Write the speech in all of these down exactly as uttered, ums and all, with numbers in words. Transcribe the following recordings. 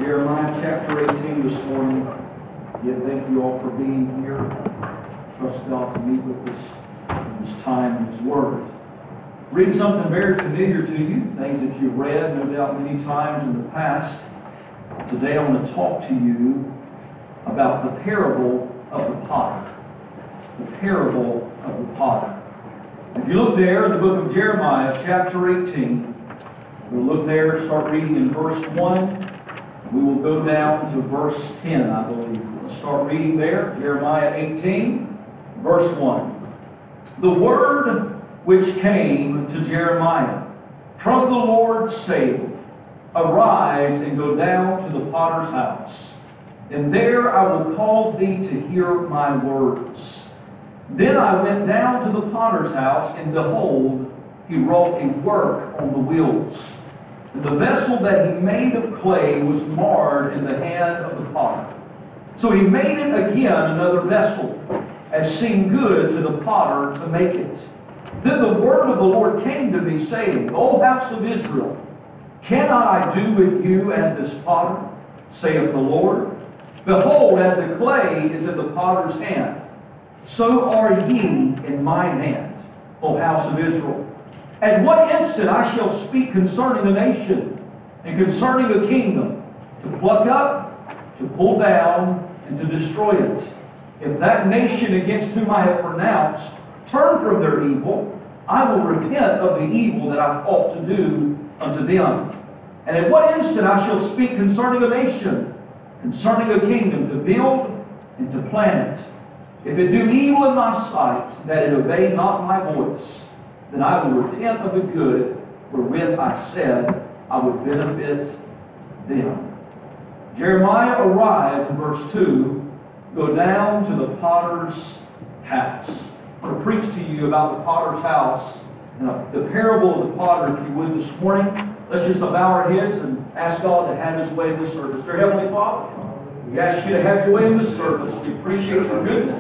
Jeremiah chapter eighteen this morning. Again, thank you all for being here. Trust God to meet with us in this time in His Word. Read something very familiar to you, things that you've read no doubt many times in the past. Today I want to talk to you about the parable of the potter. The parable of the potter. If you look there in the book of Jeremiah chapter eighteen, we'll look there, start reading in verse one. We will go down to verse ten, I believe. We'll start reading there, Jeremiah eighteen, verse one. The word which came to Jeremiah from the Lord saying, Arise and go down to the potter's house, and there I will cause thee to hear my words. Then I went down to the potter's house, and behold, he wrought a work on the wheels. And the vessel that he made of clay was marred in the hand of the potter. So he made it again another vessel, as seemed good to the potter to make it. Then the word of the Lord came to me, saying, O house of Israel, cannot I do with you as this potter, saith the Lord? Behold, as the clay is in the potter's hand, so are ye in mine hand, O house of Israel. At what instant I shall speak concerning a nation, and concerning a kingdom, to pluck up, to pull down, and to destroy it. If that nation against whom I have pronounced turn from their evil, I will repent of the evil that I ought to do unto them. And at what instant I shall speak concerning a nation, concerning a kingdom, to build and to plant it. If it do evil in my sight, that it obey not my voice, then I will repent of the good wherewith I said I would benefit them. Jeremiah, arise, in verse two, go down to the potter's house. I want to preach to you about the potter's house, and the parable of the potter, if you would, this morning. Let's just bow our heads and ask God to have His way in this service. Dear Heavenly Father, we ask you to have your way in this service. We appreciate your goodness.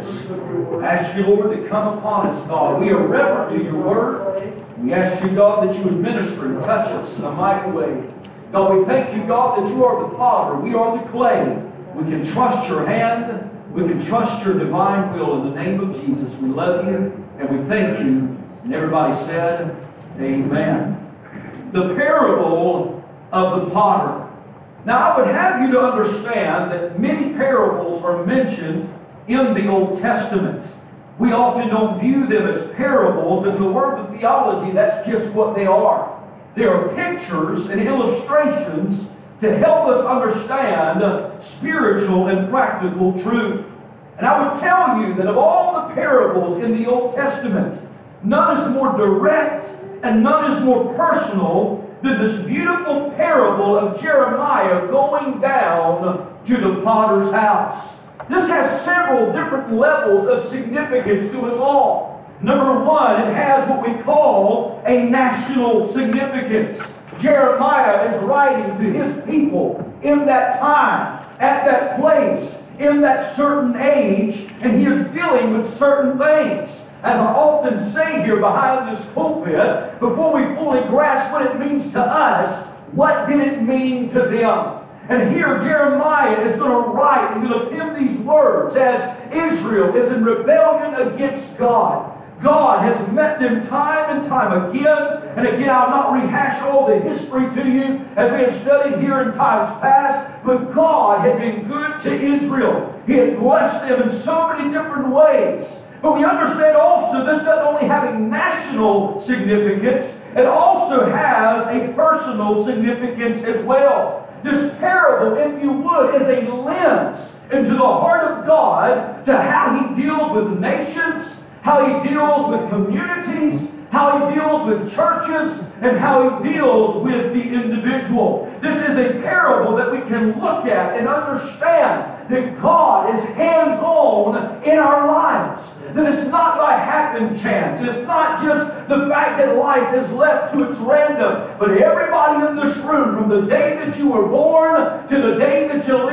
Ask you, Lord, to come upon us, God. We are reverent to your word. We ask you, God, that you would minister and touch us in a mighty way. God, we thank you, God, that you are the potter. We are the clay. We can trust your hand. We can trust your divine will in the name of Jesus. We love you and we thank you. And everybody said, Amen. The parable of the potter. Now, I would have you to understand that many parables are mentioned in the Old Testament. We often don't view them as parables, but in the world of theology, that's just what they are. They are pictures and illustrations to help us understand spiritual and practical truth. And I would tell you that of all the parables in the Old Testament, none is more direct and none is more personal than this beautiful parable of Jeremiah going down to the potter's house. This has several different levels of significance to us all. Number one, it has what we call a national significance. Jeremiah is writing to his people in that time, at that place, in that certain age, and he is dealing with certain things. As I often say here behind this pulpit, before we fully grasp what it means to us, what did it mean to them? And here Jeremiah is going to write and going to pen these words as Israel is in rebellion against God. God has met them time and time again. And again, I'll not rehash all the history to you as we have studied here in times past. But God had been good to Israel. He had blessed them in so many different ways. But we understand also this doesn't only have a national significance, it also has a personal significance as well. This parable, if you would, is a lens into the heart of God to how He deals with nations, how He deals with communities, how He deals with churches, and how He deals with the individual. This is a parable that we can look at and understand that God is hands-on in our lives. That it's not by happen chance. It's not just the fact that life is left to its random. But everybody in this room, from the day that you were born to the day that you leave this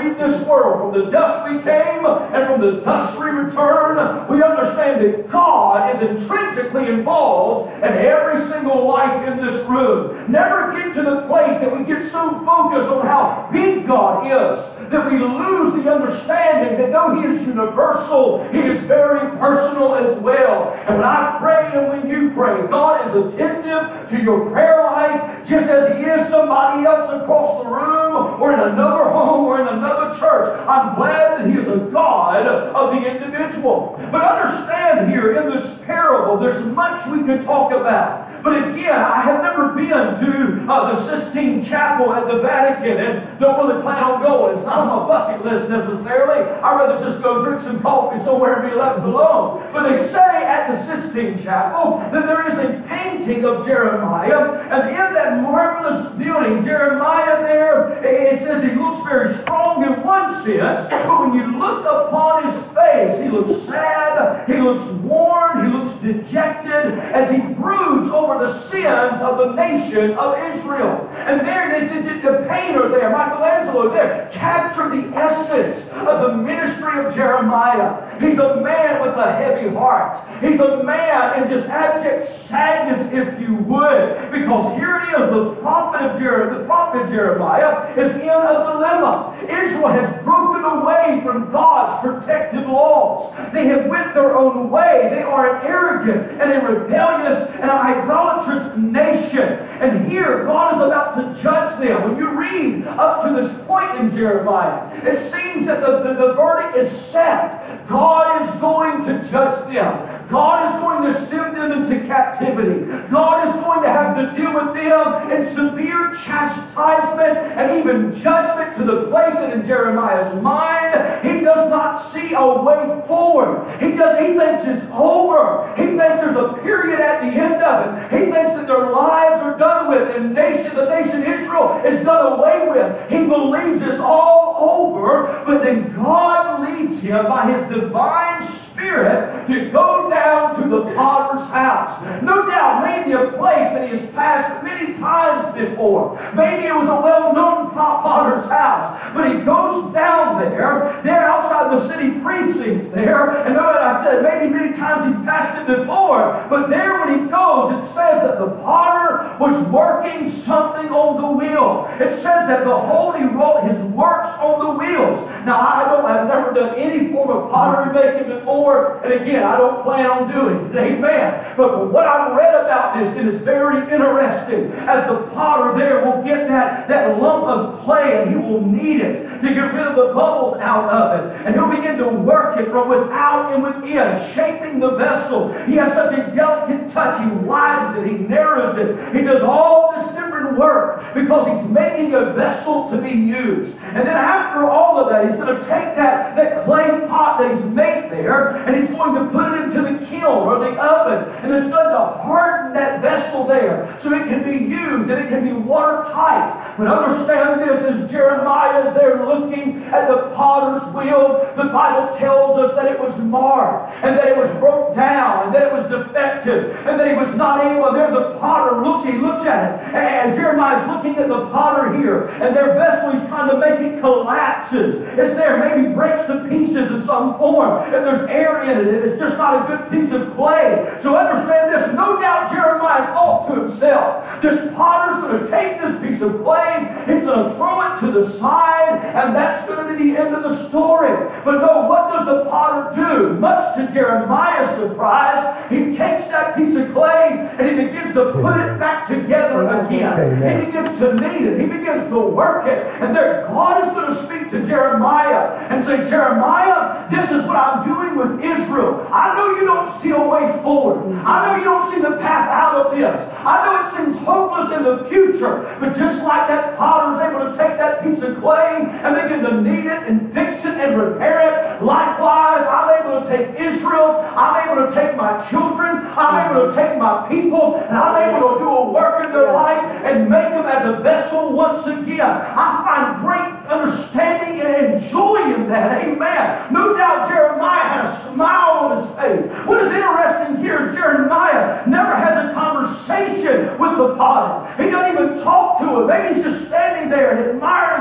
world. From the dust we came, and from the dust we return. We understand that God is intrinsically involved in every single life in this room. Never get to the place that we get so focused on how big God is that we lose the understanding that though He is universal, He is very personal as well. And when I pray and when you pray, God is attentive to your prayer life just as He is somebody else across the room or in another home or in another church. I'm glad that He is a God of the individual. But understand here in this parable, there's much we could talk about. But again, I have never been to uh, the Sistine Chapel at the Vatican and don't really plan on going. It's not on my bucket list necessarily. I'd rather just go drink some coffee somewhere and be left alone. But they say at the Sistine Chapel that there is a painting of Jeremiah, and in that marvelous building, Jeremiah there, it says he looks very strong in one sense, but when you look upon his face, he looks sad, he looks worn, he looks dejected as he broods over the sins of the nation of Israel. And there, they said the painter there, Michelangelo there, captured the essence of the ministry of Jeremiah. He's a man with a heavy heart. He's a man in just abject sadness, if you would, because here it is, the prophet of Jeremiah, the prophet Jeremiah is in a dilemma. Israel has broken away from God's protective laws. They have went their own way. They are an arrogant and a rebellious and an idolatrous nation. And here, God is about to judge them. When you read up to this point in Jeremiah, it seems that the, the, the verdict is set. God is going to judge them. God is going to send them into captivity. God is going to have to deal with them in severe chastisement and even judgment to the place that in Jeremiah's mind, he does not see a way forward. He does. He thinks it's over. He thinks there's a period at the end of it. He thinks that their lives are done with and nation, the nation Israel is done away with. He believes it's all over, but then God leads him by His divine Spirit to go down to the potter's house. No doubt, maybe a place that he has passed many times before. Maybe it was a well-known potter's house. But he goes down there, there outside the city precincts there, and know that I said maybe many times he's passed it before, but there when he goes, it says that the potter was working something on the wheel. It says that the Holy wrote his works on the wheels. Now, I don't, I've never done any form of pottery making before, and again, I don't plan on doing it. Amen. But what I've read about this, it is very interesting. As the potter there will get that, that lump of clay, and he will knead it to get rid of the bubbles out of it. And he'll begin to work it from without and within, shaping the vessel. He has such a delicate touch. He widens it. He narrows it. He does all this different work because he's making a vessel to be used. And then after all of that, he's going to take that, that clay pot that he's made there, and he's going to put it into the kiln or the oven, and it's going to harden that vessel there so it can be used and it can be watertight. But understand this, as Jeremiah is there looking at the potter's wheel, the Bible tells us that it was marred, and that it was broke down, and that it was defective, and that he was not able. There the potter looks, he looks at it, and Jeremiah is looking at the potter here, and their vessel, he's trying to make it collapses. It's there, maybe breaks to pieces in some form, and there's air in it, and it's just not a good piece of clay. So understand this, no doubt Jeremiah thought to himself, this potter's going to take this piece of clay, he's going to throw it to the side, and that's going to be the end of the story. But no, what does the potter do? Much to Jeremiah's surprise, he takes that piece of clay and he begins to put it back together again. He begins to knead it. He begins to work it. And there, God is going to speak to Jeremiah and say, Jeremiah, this is what I'm doing with Israel. I know you don't see a way forward. I know you don't see the path out of this. I know it seems hopeless in the future. But just like that potter is able to take that piece of clay and begin to knead it and fix it and repair it, likewise, I'm able to take Israel. I'm able to take my children. I'm able to take my people. And I'm able to do a work in their life and make them as a vessel once again. I find great understanding and joy in that. Amen. No doubt Jeremiah had a smile on his face. What is interesting here is Jeremiah never has a conversation with the potter. He doesn't even talk to him. Maybe he's just standing there and admiring his work.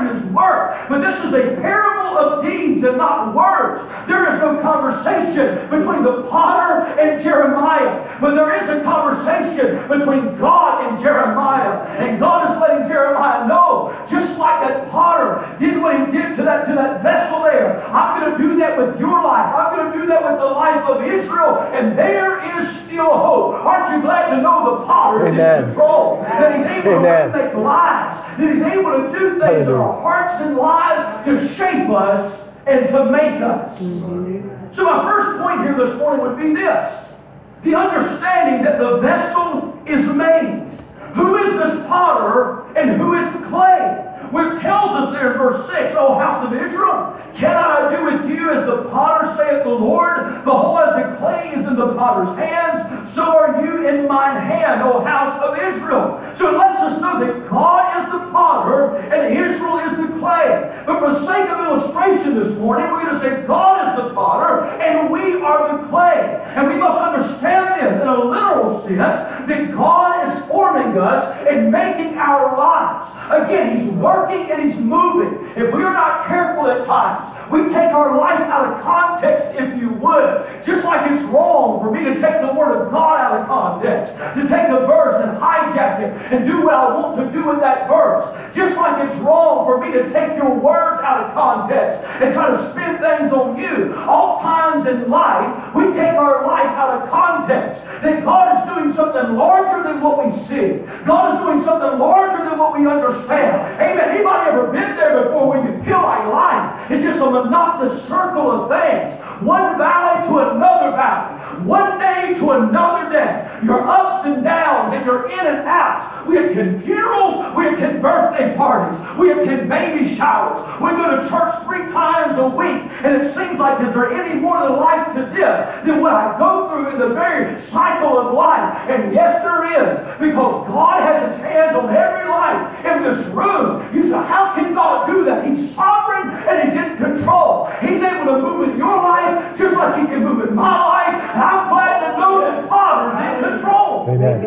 work. But this is a parable of deeds and not words. There is no conversation between the potter and Jeremiah. But there is a conversation between God and Jeremiah. And God is letting Jeremiah know, just like that potter did what he did to that, to that vessel there, I'm going to do that with your life. I'm going to do that with the life of Israel. And there is still hope. Aren't you glad to know the potter is in control? That he's able Amen. to make lives. That he's able to do things in our hearts and lives to shape us and to make us. Mm-hmm. So my first point here this morning would be this. The understanding that the vessel is made. Who is this potter and who is the clay? Which tells us there in verse six, O house of Israel, cannot I do with you as the potter saith the Lord? Behold, as the clay is in the potter's hands, so are you in mine hand, O house of Israel. So it lets us know that God is the potter and Israel is the clay. But for the sake of illustration this morning, we're going to say God is the potter and we are the clay. And we must understand this in a literal sense, that God is forming us and making our lives. Again, He's working and He's moving. If we are not careful at times, we take our life out of context, if you would. Just like it's wrong for me to take the Word of God out of context, to take a verse and hijack it and do what I want to do with that verse. Just like it's wrong for me to take your words out of context and try to spin things on you. All times in life, we take our life out of context. That God is doing something larger than what we see. God is doing something larger than what we understand. Amen. Anybody ever been there before where you feel like life is just a monotonous circle of things? One valley to another valley. One day to another day. You're ups and downs and you're in and out. We attend funerals. We attend birthday parties. We attend baby showers. We go to church three times a week. And it seems like, is there any more than life to this than what I go through in the very cycle of life? And yes, there is. Because God has His hands on every life in this room. You say, how can God do that? He's sovereign and He's in control. He's able to move in your life just like He can move in my life. And I'm glad to know that Father's in control. Amen.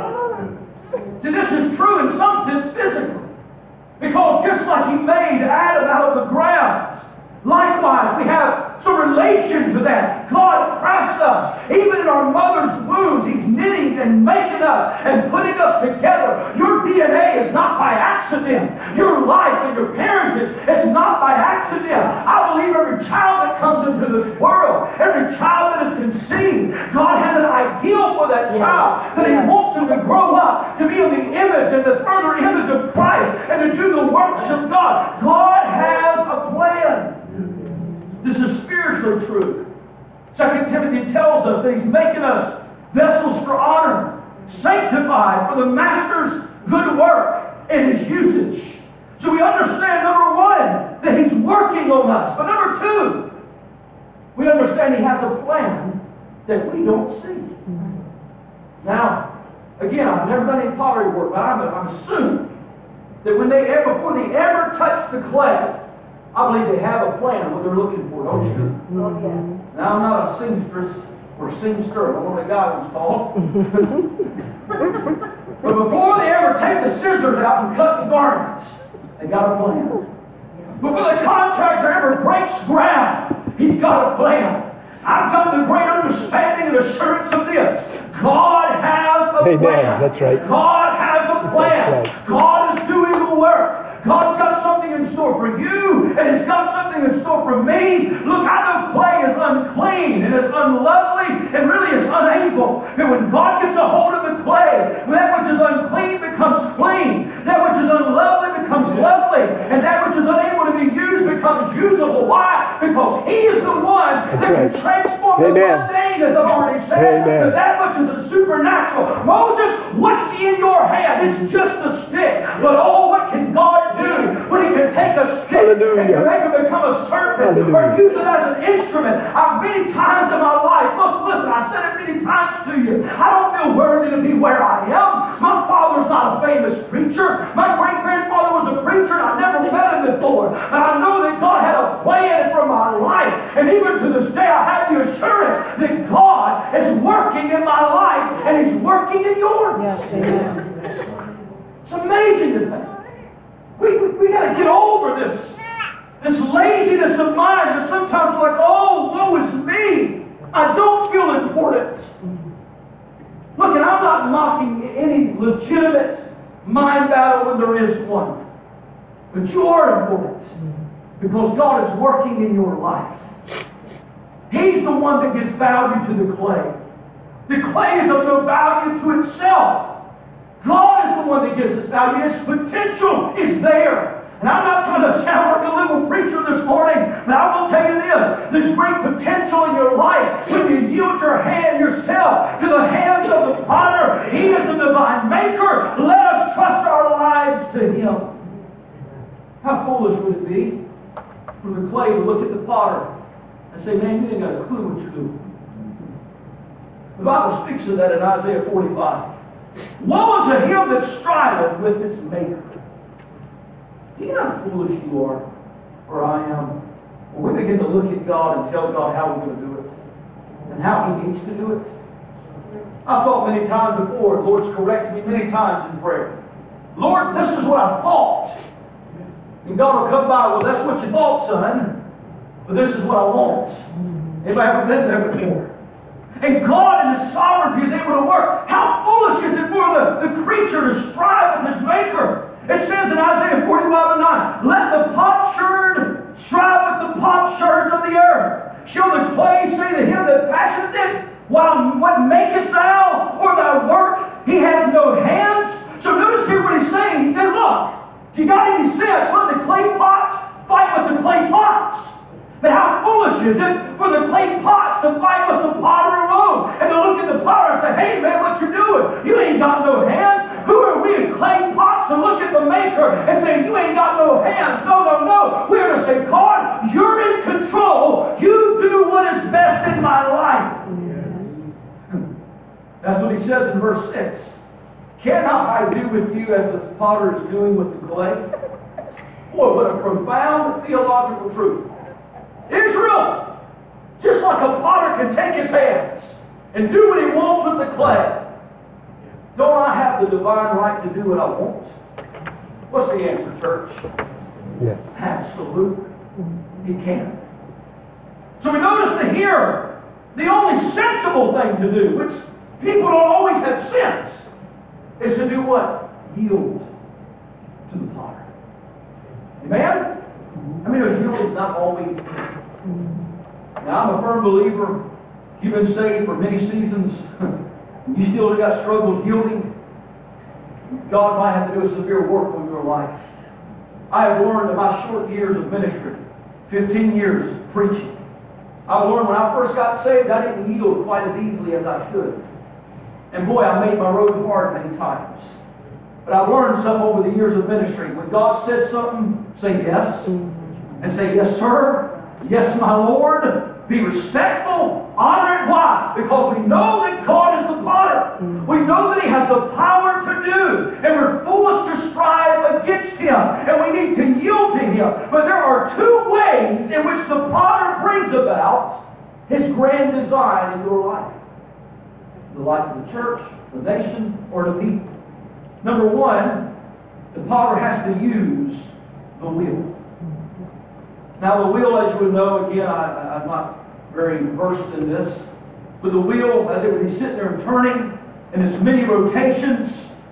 See, this is true in some sense physically. Because just like He made Adam out of the ground, likewise we have some relation to that. God crafts us. Even in our mother's wombs, He's knitting and making us and putting us together. Your D N A is not by accident. Your life and your parentage is not by accident. I believe every child that comes into this world, every child that is conceived, God has an ideal for that child, that He wants them to grow up to be in the image and the further image of Christ and to do the works of God. God has a plan. This is spiritually true. Second Timothy tells us that He's making us vessels for honor, sanctified for the Master's good work and His usage. So we understand, number one, that He's working on us. But number two, we understand He has a plan that we don't see. Now, again, I've never done any pottery work, but I'm, I'm assuming that when they ever, before they ever touch the clay, I believe they have a plan of what they're looking for, don't you? Oh, yeah. Now, I'm not a seamstress or seamster. I don't know what that guy was called. But before they ever take the scissors out and cut the garments, they got a plan. Before the contractor ever breaks ground, he's got a plan. I've got the great understanding and assurance of this. God has a Amen. plan. That's right. God has a plan. Right. God is doing the work. God's got something in store for you, and He's got something in store for me. Look, I know clay is unclean, and it's unlovely, and really is unable. But when God gets a hold of the clay, that which is unclean becomes clean. That which is unlovely becomes lovely. And that which is unable to be used becomes usable. Why? Because He is the one That's that right. can transform Amen. the mundane, as I've already said, Amen. to that which is a supernatural. Moses, what's in your hand? It's just a stick. But oh, what can God do when He can take a stick Hallelujah. and can make it become a serpent? Hallelujah. Or use it as an instrument? I've many times in my life, look, listen, I said it many times to you. I don't feel worthy to be where I am. My father's not a famous preacher. My great-grandfather was a preacher, and I never met him before. But I know that God had a plan for my life. And even to this day, I have the assurance that God is working in my life, and He's working in yours. Yes, amen. It's amazing to think. We, we, we got to get over this, this laziness of mind that sometimes we're like, oh, woe is me. I don't feel important. Look, and I'm not mocking any legitimate mind battle when there is one. But you are important because God is working in your life. He's the one that gives value to the clay. The clay is of no value to itself. God is the one that gives us value. Its potential is there. And I'm not trying to sound like a little preacher this morning, but I will tell you this. There's great potential in your life when you yield your hand yourself to the hands of the potter. He is the divine maker. Let us trust our lives to Him. How foolish would it be for the clay to look at the potter and say, man, you ain't got a clue what you're doing. The Bible speaks of that in Isaiah forty-five. Woe unto him that striveth with his maker. Do you know how foolish you are, or I am, when we begin to look at God and tell God how we're going to do it, and how He needs to do it? I've thought many times before, the Lord's corrected me many times in prayer. Lord, this is what I thought. And God will come by, well, that's what you thought, son, but this is what I want. Anybody ever been there before? And God in His sovereignty is able to work. How foolish is it for the, the creature to strive with his maker? It says in Isaiah forty-five and nine, let the potsherd strive with the potsherds of the earth. Shall the clay say to him that fashioned it, Why, what makest thou, or thy work? He hath no hands. So notice here what He's saying. He said, look, if you got any sense, let the clay pots fight with the clay pots. But how foolish is it for the clay pots to fight with the potter alone, and to look at the potter and say, hey man, what you doing? You ain't got no hands. Who are we in clay pots to look at the maker and say, you ain't got no hands? No, no, no. We're to say, God, you're in control. You do what is best in my life. Yes. That's what He says in verse six. Cannot I do with you as the potter is doing with the clay? Boy, what a profound theological truth. Israel, just like a potter can take his hands and do what he wants with the clay, don't I have the divine right to do what I want? What's the answer, church? Yes. Absolutely. He can. So we notice that here, the only sensible thing to do, which people don't always have sense, is to do what? Yield to the potter. Amen? I mean, a yield is not always easy. Now, I'm a firm believer. You've been saved for many seasons. You still got struggles yielding. God might have to do a severe work on your life. I have learned in my short years of ministry, fifteen years preaching, I learned when I first got saved, I didn't yield quite as easily as I should. And boy, I made my road hard many times. But I learned some over the years of ministry. When God says something, say yes. And say, yes, sir. Yes, my Lord. Be respectful. Honor it. Why? Because we know that God is the potter. We know that He has the power to do. And we're foolish to strive against Him. And we need to yield to Him. But there are two ways in which the potter brings about His grand design in your life. The life of the church, the nation, or the people. Number one, the potter has to use the wheel. Now the wheel, as you would know, again, I, I'm not very versed in this, but the wheel, as it would be sitting there and turning, in its many rotations,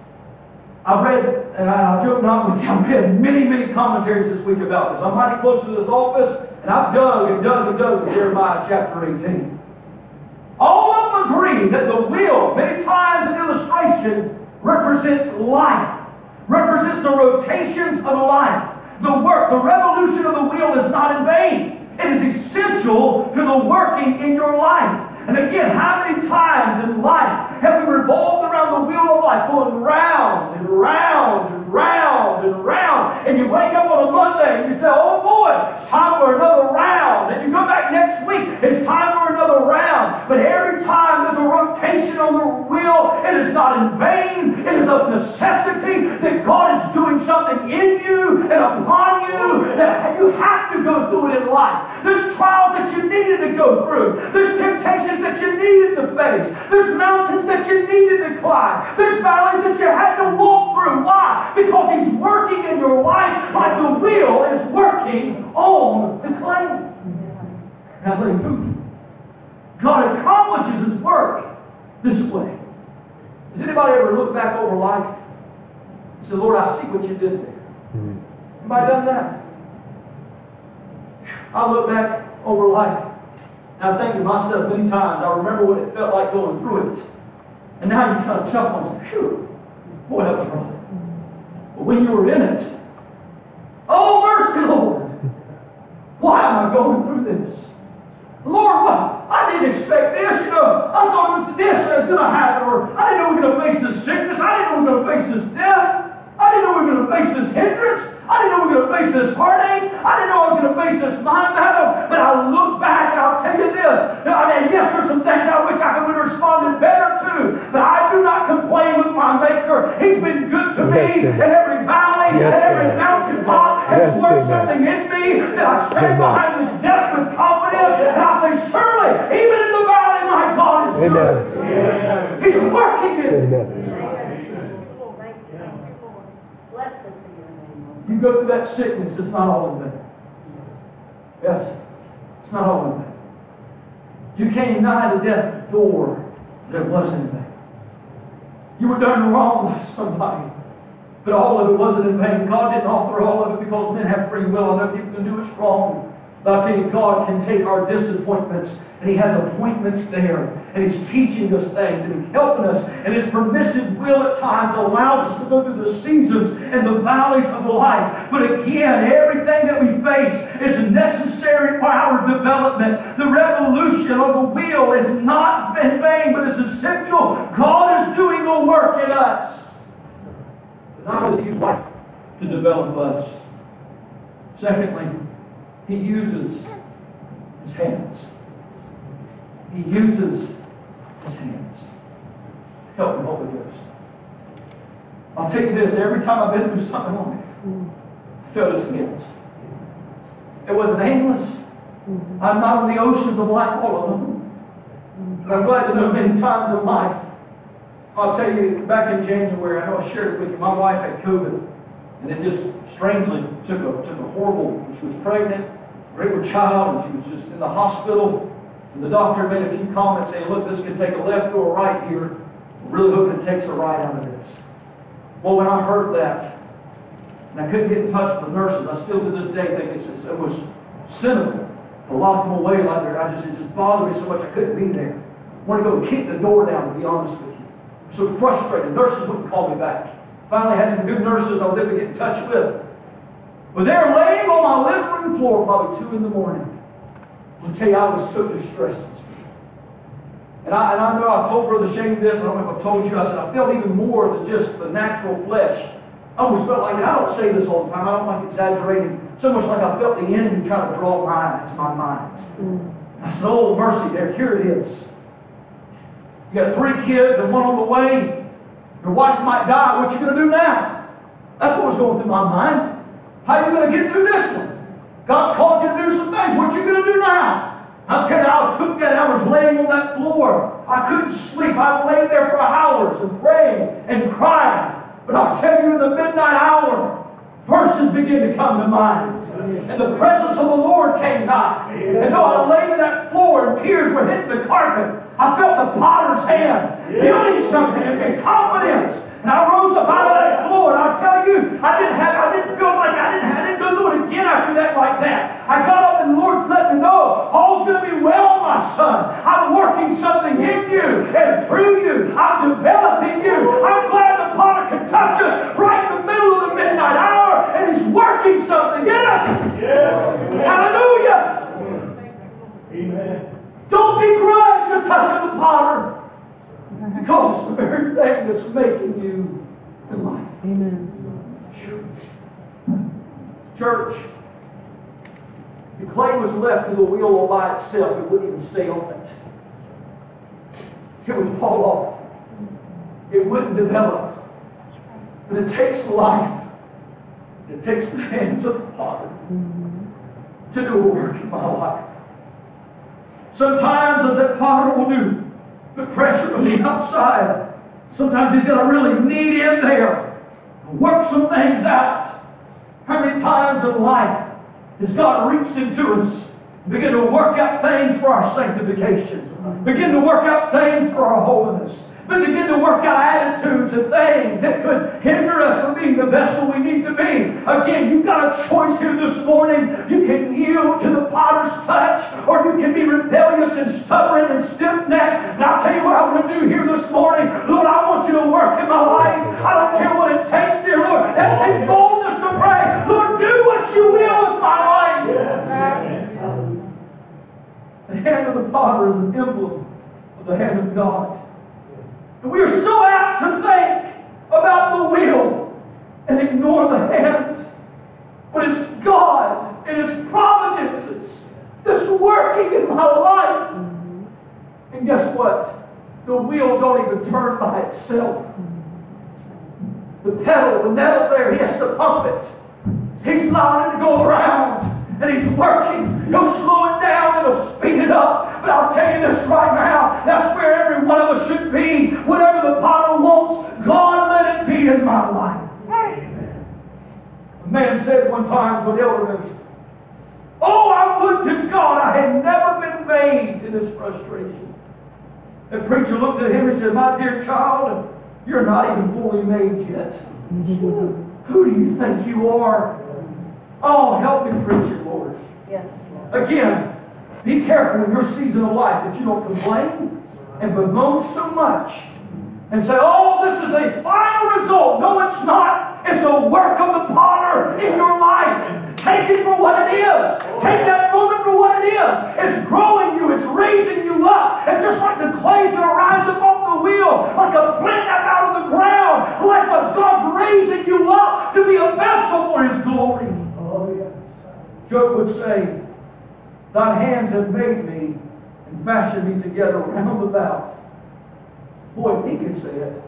I read, and I joke not with you, I've read many, many commentaries this week about this. I'm mighty close to this office, and I've dug and dug and dug in Jeremiah chapter eighteen. All of them agree that the wheel, many times in illustration, represents life, represents the rotations of life. The work, the revolution of the wheel is not in vain. It is essential to the working in your life. And again, how many times in life have we revolved around the wheel of life, going round and round and round and round, and you wake up on a Monday and you say, oh boy, it's time for another round. And you go back next week, it's time for another round. But every time there's a rotation on the wheel, it is not in vain. It is of necessity that God is doing something in you and upon you that you have to go through it in life. There's trials that you needed to go through. There's temptations that you needed to face. There's mountains that you needed to climb. There's valleys that you had to walk through. Why? Because He's working in your life like the wheel is working on the clay. Hallelujah. God accomplishes His work this way. Has anybody ever looked back over life and said, Lord, I see what you did there? Mm-hmm. Anybody done that? I look back over life and I think to myself many times, I remember what it felt like going through it. And now you kind of chuckle and say, phew, boy, that was wrong. But when you were in it, oh, mercy, Lord, why am I going through this? Lord, what? I didn't expect this, you know. I thought it was this that was going to happen, or I didn't know we were going to face this sickness. I didn't know we were going to face this death. I didn't know we were going to face this hindrance. I didn't know we were going to face this heartache. I didn't know I was going to face this mind battle. But I look back and I'll tell you this. I mean, yes, there's some things I wish I could have responded better to. But I do not complain with my Maker. He's been good to me. Yes, and every valley yes, and every mountain top has yes, worked amen. something in me that I stand Amen. behind this desk with confidence. And I say, surely, even in the valley, my God is Amen. good. He's working it. Amen. You go through that sickness, it's not all in vain. Yes, it's not all in vain. You came nigh to death's door, but it wasn't in vain. You were done wrong by somebody, but all of it wasn't in vain. God didn't offer all of it because men have free will. I know people can do us wrong. But I'll tell you, God can take our disappointments, and He has appointments there. And He's teaching us things, and He's helping us. And His permissive will at times allows us to go through the seasons and the valleys of life. But again, everything that we face is necessary for our development. The revolution of the wheel is not in vain, but it's essential. God is doing the work in us. But not only does He use life to develop us. Secondly, He uses His hands. He uses His hands. Help me, Holy Ghost. I'll tell you this, every time I've been through something like it, I felt His hands. It wasn't aimless. I'm not in the oceans of life all alone. But I'm glad to know many times in life. I'll tell you, back in January, I know I shared it with you, my wife had COVID. And it just strangely took a, took a horrible, she was pregnant, great with child, and she was just in the hospital. And the doctor made a few comments saying, look, this could take a left or a right here. I'm really hoping it takes a right out of this. Well, when I heard that, and I couldn't get in touch with the nurses, I still to this day think it's, it was cynical to lock them away like that. I just, it just bothered me so much I couldn't be there. I wanted to go kick the door down, to be honest with you. I'm so frustrated. Nurses wouldn't call me back. Finally had some good nurses I was able to get in touch with. But they were laying on my living room floor probably two in the morning. I'll tell you, I was so distressed. And I, and I know I told Brother Shane this, I don't know if I told you, I said I felt even more than just the natural flesh. I always felt like, and I don't say this all the time, I don't like exaggerating, so much like I felt the enemy trying to draw mine to my mind. Mm. I said, oh, mercy, there, here it is. You got three kids and one on the way. Your wife might die. What you going to do now? That's what was going through my mind. How are you going to get through this one? God's called you to do some things. What you going to do now? I'm telling you, I took that. I was laying on that floor. I couldn't sleep. I lay there for hours and praying and crying. But I'll tell you, in the midnight hour, verses began to come to mind. And the presence of the Lord came nigh. And though I lay on that floor and tears were hitting the carpet, I felt the potter's hand building something in me, confidence. And I rose up out of that floor, and I'll tell you, I didn't have, I didn't feel like I didn't, I didn't go through it again after that like that. I got up and the Lord let me know, all's going to be well, my son. I'm working something in you and through you. I'm developing you. I'm glad the potter can touch us right in the middle of the midnight hour, and He's working something in us. Yes. Hallelujah. Amen. Don't begrudge the touch of the potter, because it's the very thing that's making you in life. Amen. Church, the clay was left to the wheel all by itself, it wouldn't even stay on it. It would fall off. It wouldn't develop. But it takes life. It takes the hands of the Father to do a work in my life. Sometimes, as that Potter will do, the pressure from the outside, sometimes He's got to really knead in there and work some things out. How many times in life has God reached into us and begun to work out things for our sanctification, begin to work out things for our holiness, but begin to work out attitudes and things that could hinder us from being the vessel we need to be. Again, you've got a choice here this morning. You can yield to the Potter's touch, or you can be rebellious and stubborn and stiff-necked. And I'll tell you what I want to do here this morning. Lord, I want you to work in my life. I don't care what it takes, dear Lord. That takes boldness to pray. Lord, do what you will with my life. The hand of the Potter is an emblem of the hand of God. And we are so apt to think about the wheel and ignore the hand. But it's God and His providences that's working in my life. And guess what? The wheel don't even turn by itself. The pedal, the metal there, He has to pump it. He's allowing it to go around. And He's working. He'll slow it down and He'll speed it up. But I'll tell you this right now, that's where every one of us should be. Whatever the Potter wants, God, let it be in my life. Amen. A man said one time to an elder minister, "Oh, I would to God I had never been made in this frustration." The preacher looked at him and said, "My dear child, you're not even fully made yet. Who do you think you are?" Oh, help me preach it, Lord. Yes. Again, be careful in your season of life that you don't complain and bemoan so much and say, "Oh, this is a final result." No, it's not. It's a work of the Potter in your life. Take it for what it is. Take that moment for what it is. It's growing you. It's raising you up. And just like the clay's going to rise up off the wheel, like a plant out of the ground, likewise God's raising you up to be a vessel for His glory. Oh, yes. Job would say, "Thy hands have made me and fashioned me together round about." Boy, if he could say it,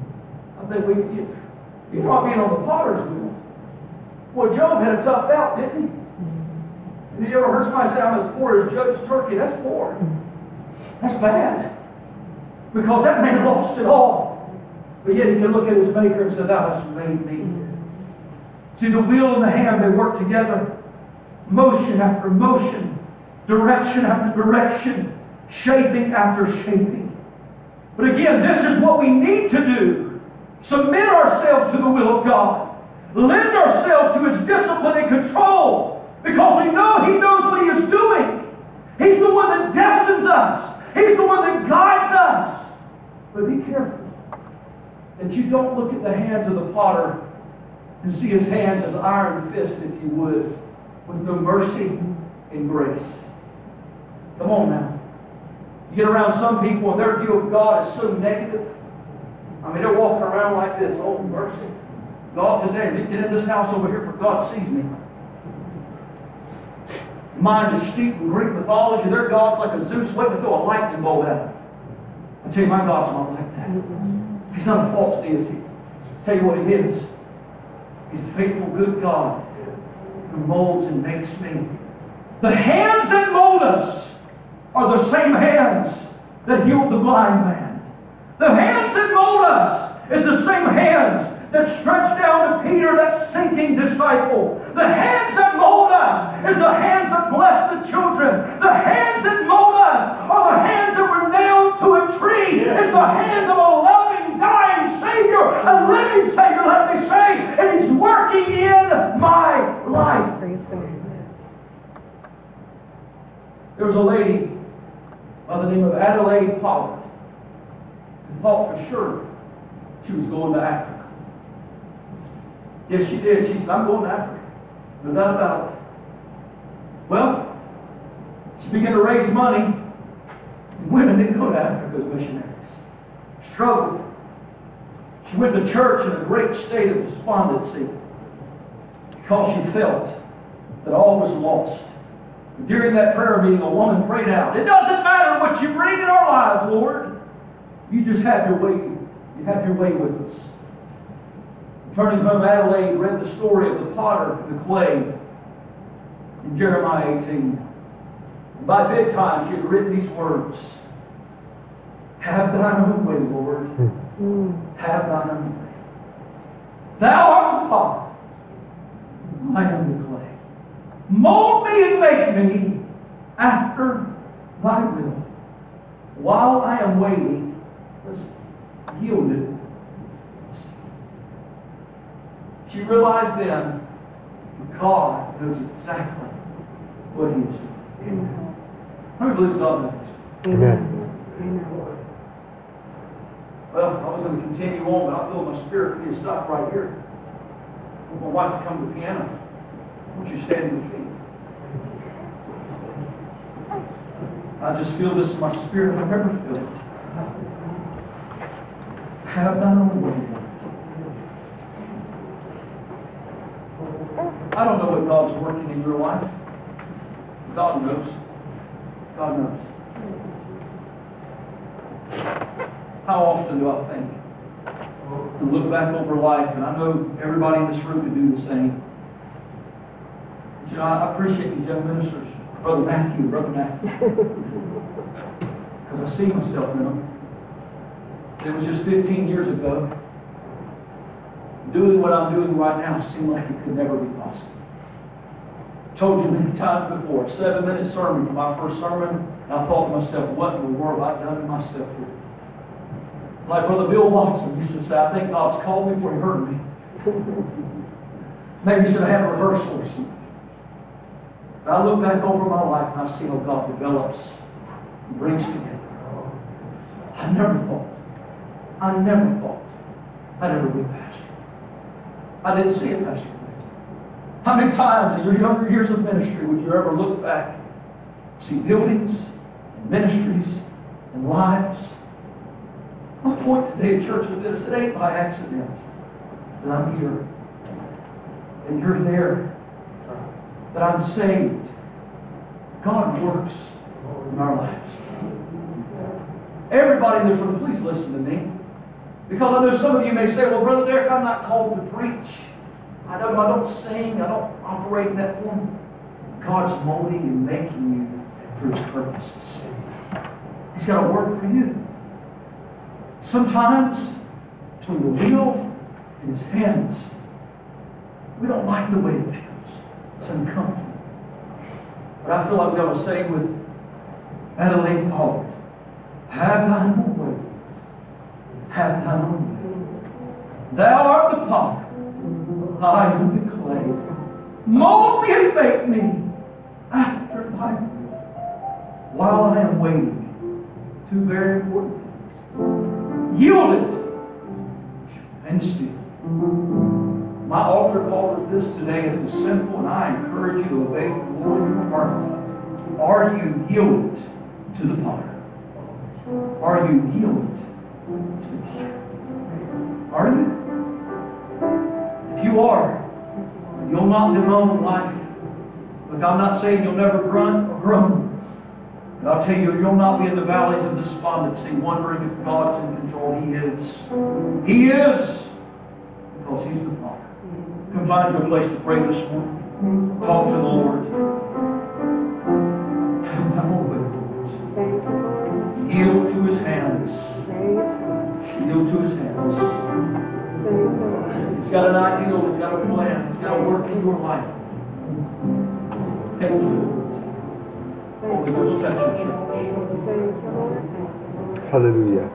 I think we you, you're not being on the Potter's wheel. Boy, Job had a tough out, didn't he? And you ever heard somebody say, "I'm as poor as Job's turkey"? That's poor. That's bad. Because that man lost it all. But yet he can look at his Maker and say, "Thou hast made me." See, the wheel and the hand, they work together. Motion after motion, direction after direction, shaping after shaping. But again, this is what we need to do. Submit ourselves to the will of God. Lend ourselves to His discipline and control. Because we know He knows what He is doing. He's the one that destines us. He's the one that guides us. But be careful that you don't look at the hands of the Potter and see His hands as iron fist, if you would, with no mercy and grace. Come on now. You get around some people and their view of God is so negative. I mean, they're walking around like this. "Oh, mercy. God, today, let me get in this house over here for God sees me." Mind is steeped in Greek mythology. Their God's like a Zeus waiting to throw a lightning bolt at them. I tell you, my God's not like that. He's not a false deity. I'll tell you what He is. He's a faithful, good God who molds and makes me. The hands that mold us are the same hands that healed the blind man. The hands that mold us is the same hands that stretched down to Peter, that sinking disciple. The hands that mold us is the hands that bless the children. The hands that mold us are the hands that were nailed to a tree. It's the hands of a loving, dying Savior, a living Savior, let me say, and He's working in my life. Praise God. There was a lady by the name of Adelaide Pollard who thought for sure she was going to Africa. Yes, she did. She said, "I'm going to Africa. No doubt about it." Well, she began to raise money. Women didn't go to Africa as missionaries. Struggled. She went to church in a great state of despondency because she felt that all was lost. And during that prayer meeting, a woman prayed out, "It doesn't matter what you bring in our lives, Lord. You just have your way. You have your way with us." Turning home, Adelaide read the story of the potter and the clay in Jeremiah eighteen. By bedtime, she had written these words: Have thine own way, Lord. Have thine own way. Thou art the potter, I am the clay. Mold me and make me after thy will. While I am waiting, listen, yielded. She realized then that God knows exactly what He is doing. Amen. How many believes God knows? Amen. Well, I was going to continue on, but I feel my spirit need to stop right here. I want my wife to come to the piano. I want you to stand to your feet. I just feel this in my spirit. I've never felt it. Have thine own way. I don't know what God's working in your life. God knows. God knows. How often do I think and look back over life, and I know everybody in this room can do the same. But, you know, I appreciate these young ministers, Brother Matthew, Brother Matthew, because I see myself in them. It was just fifteen years ago. Doing what I'm doing right now seemed like it could never be possible. I told you many times before, a seven-minute sermon for my first sermon, and I thought to myself, what in the world have I done to myself here? Like Brother Bill Watson used to say, I think God's called me before He heard me. Maybe should have had a rehearsal or something. But I look back over my life and I see how God develops and brings together. I never thought, I never thought I'd ever be a pastor. I didn't see it, Pastor. How many times in your younger years of ministry would you ever look back, see buildings, and ministries, and lives? My point today at church is this: it ain't by accident that I'm here, and you're there, that I'm saved. God works in our lives. Everybody in this room, please listen to me. Because I know some of you may say, well, Brother Derek, I'm not called to preach. I don't, I don't sing. I don't operate in that form. God's molding and making you for His purposes. He's got a work for you. Sometimes, between the wheel and His hands, we don't like the way it feels. It's uncomfortable. But I feel like we ought to say with Adelaide Pollard, have thine own way. Have thine own way. Thou art the potter, I am the clay. Mold me and make me after thy will. While I am waiting, two very important things. Yield it and still. My altar call is this today, and it's simple, and I encourage you to obey the Lord in your heart. Are you yielded to the potter? Are you yielded to the potter? Are you? If you are, you'll not bemoan life. Look, I'm not saying you'll never grunt or groan. But I'll tell you, you'll not be in the valleys of despondency wondering if God's in control. He is. He is. Because He's the Father. Come find you a place to pray this morning. Talk to the Lord. Come on with the Lord. Yield to His hands. Yield to His hands. He's got an ideal. He's got a plan. He's got a work in your life. Thank you. Holy Ghost, touch your church. Hallelujah.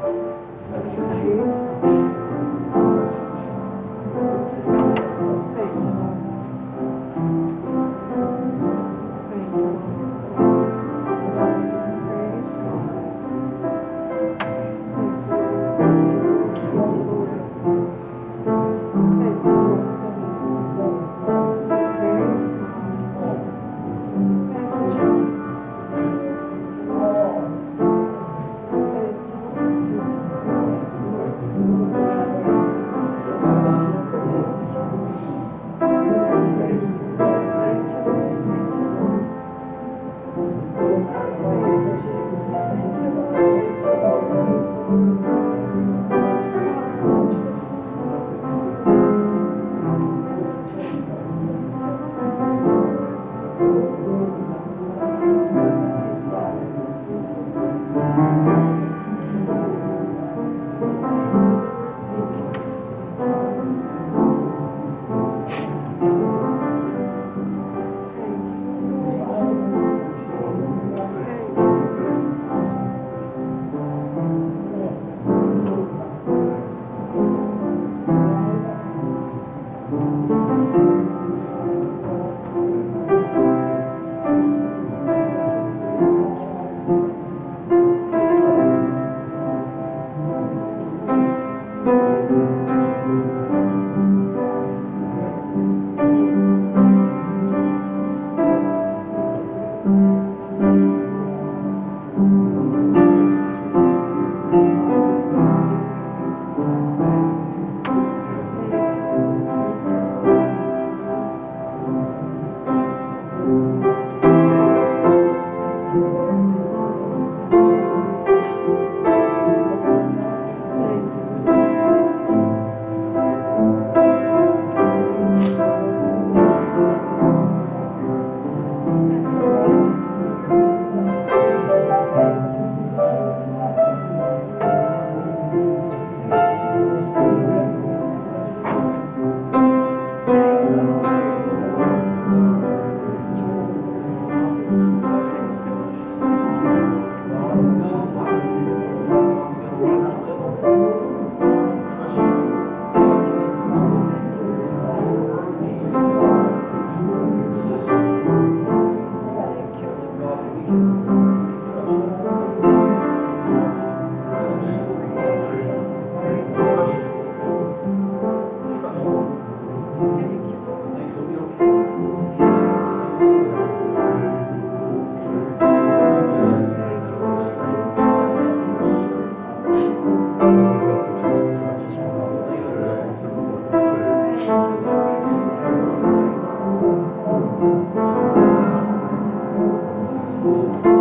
Amen.